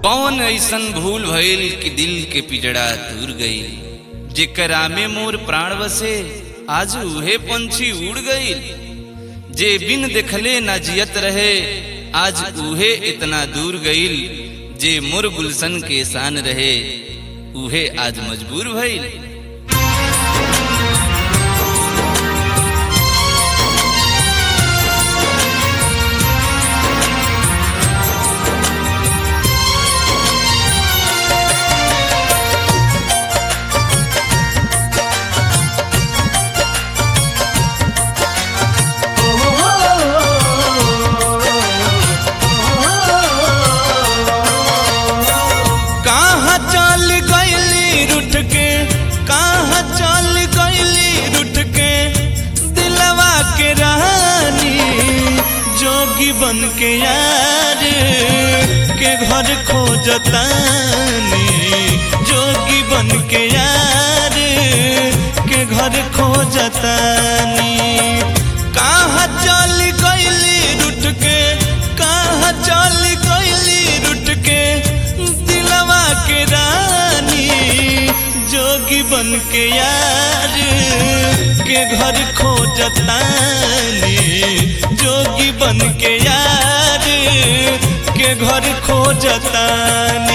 कौन ऐसन भूल भइल कि दिल के पिजड़ा दूर गईल। जेकरा में मोर प्राण बसे आज उहे पंछी उड़ गईल। जे बिन देखले ना जियत रहे आज उहे इतना दूर गईल। जे मोर गुलशन के शान रहे उहे आज मजबूर भइल। बन के यार के घर खोजतानी, जोगी बन के यार के घर खोजतानी। कहाँ चल गइली रुठ के, कहाँ चल गइली रुठ के दिलवा के रानी। जोगी बन के यार के घर खोजतानी, जोगी बन के यार के घर खोजतानी।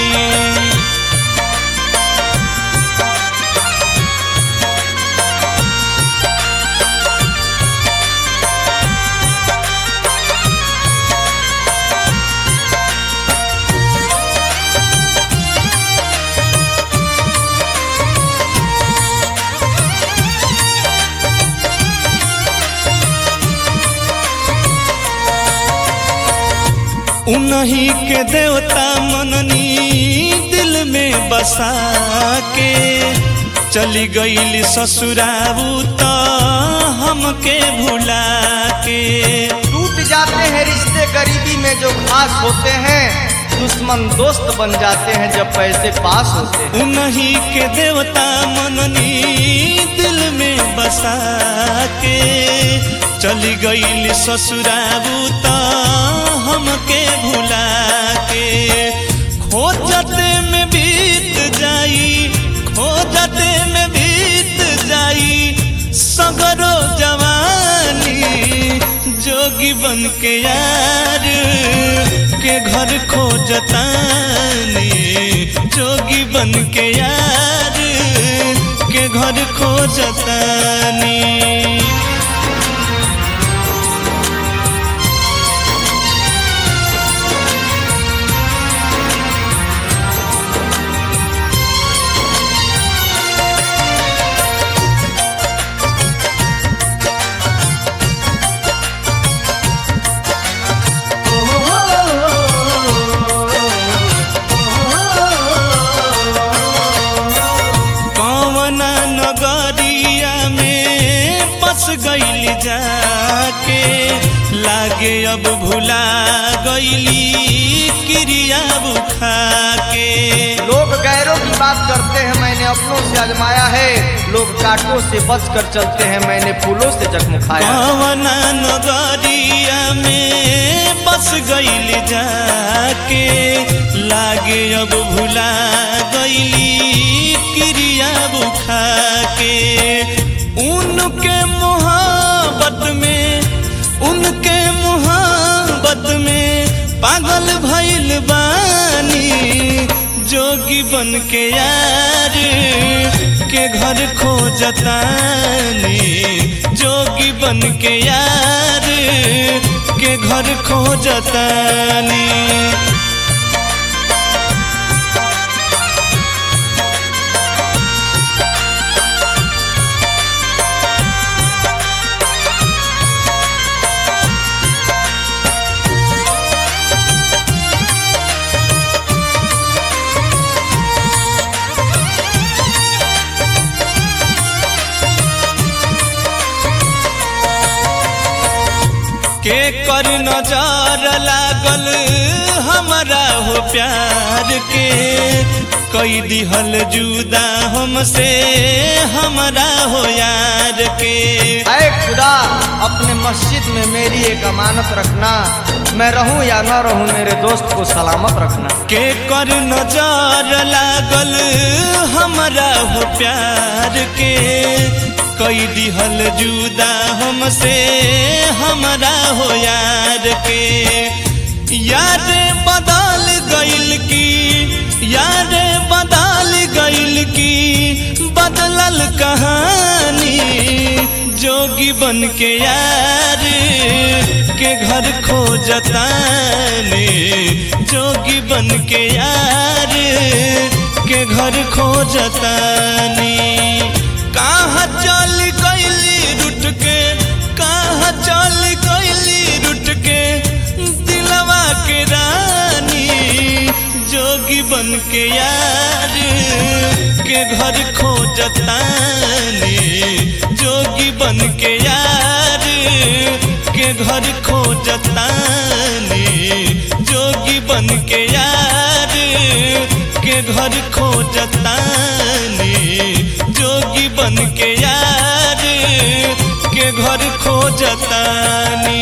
उन्हीं के देवता मननी दिल में बसा के चली गईली ससुराबू तो हमके भुला के। टूट जाते हैं रिश्ते गरीबी में जो खास होते हैं, दुश्मन दोस्त बन जाते हैं जब पैसे पास होते हैं। उन्हीं के देवता मननी दिल में बसा के चली गईली ससुराबू तो हमके भुला के। खोजते में बीत जाई, खोजते में बीत जाई सगरो जवानी। जोगी बन के यार के घर खोजतानी, जोगी बन के यार के घर खोजतानी। गईली जाके लागे अब भुला गईली क्रिया बुखा के। लोग गैरों की बात करते हैं, मैंने अपनों से आजमाया है। लोग कांटों से बच कर चलते हैं, मैंने फूलों से जख्म खाया। कवना नगरिया में बस गईली जाके लागे अब भुला गईली क्रिया बुखा के। उनके मोहब्बत में, उनके मोहब्बत में पागल भइल बानी। जोगी बन के यार के घर खोजतानी, जोगी बन के यार के घर खोजतानी। के कर नजर लागल हमरा हो प्यार के, कई दिहल जुदा हमसे हमरा हो यार के। ऐ खुदा अपने मस्जिद में मेरी एक अमानत रखना, मैं रहूं या न रहूं मेरे दोस्त को सलामत रखना। के कर नजर लागल हमरा हो प्यार के, कई दिहल जुदा हमसे हमरा हो यार के। याद बदल गइल की, याद बदल गइल की, बदलल कहानी। जोगी बन के यार के घर खोजतानी, जोगी बन के यार के घर खोजतानी। कहाँ चल गइली रुठ के, कहाँ चल गइली रुठ के दिलवा के रानी। जोगी बन के यार के घर खोजतानी, जोगी बन के यार के घर खोजतानी, जोगी बन के यार के घर खोजतानी, जोगी बन के यार के घर खोजतानी।